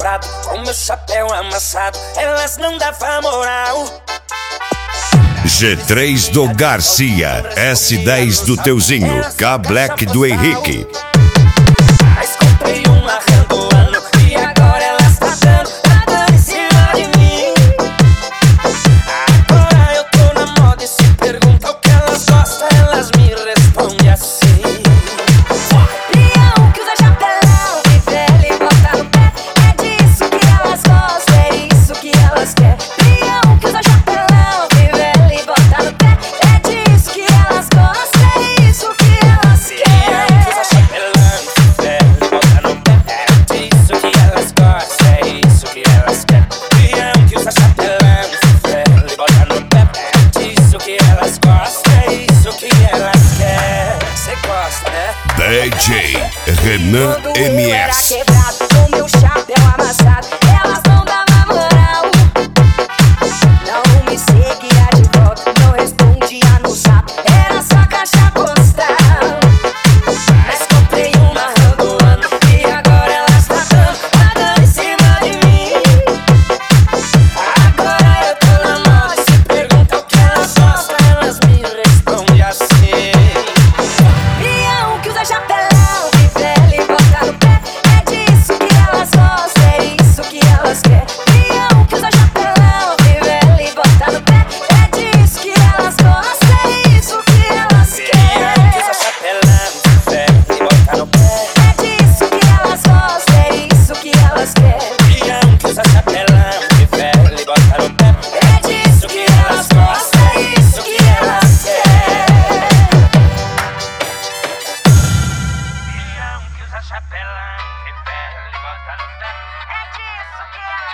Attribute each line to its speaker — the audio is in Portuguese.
Speaker 1: passado, com meu chapéu amassado, elas não davam moral.
Speaker 2: G3 do Garcia, S10 do Teuzinho, K Black do Henrique.
Speaker 1: Mas comprei uma randoano e agora elas tá dando em cima de mim. Agora eu tô na moda e se pergunta o que elas gostam, elas me respondem assim.
Speaker 3: Leão que usa chapelão, que ele bota no pé, é disso que elas gostam, é isso que elas querem. Leão que usa chapelão, que ele bota no pé, é disso que elas gostam, é isso que elas querem.
Speaker 1: Leão que usa chapelão, que ele bota no pé, é disso que elas gostam, é isso que elas querem. Leão que usa chapelão, que ele bota no pé, é disso que elas gostam, é isso que elas querem. Cê gosta, né?
Speaker 2: DJ Renan
Speaker 3: Quando eu era
Speaker 2: MS.
Speaker 3: quebrado, com meu chapéu amassado, elas não davam moral. Não me seguia de volta, não respondia no zap, era só caixa postal.
Speaker 1: Mas comprei uma randoano e agora elas tá dando em cima de mim. Agora eu tô na moda e se pergunta o que elas gostam, elas me respondem assim.
Speaker 3: Leão que usa chapelão, que ele bota no pé, é disso que elas gostam, é isso que elas querem. Leão que usa chapelão, que ele bota no pé, é disso que elas gostam, é isso que elas
Speaker 1: Leão que usa
Speaker 3: querem.
Speaker 1: chapelão, e bota no pé.
Speaker 3: É disso que elas gostam, é isso que elas querem.
Speaker 1: Leão que usa chapelão, e bota no pé.
Speaker 3: É disso que elas gostam, é isso que elas querem.
Speaker 1: Leão que usa chapelão, e bota no pé.
Speaker 3: É disso que elas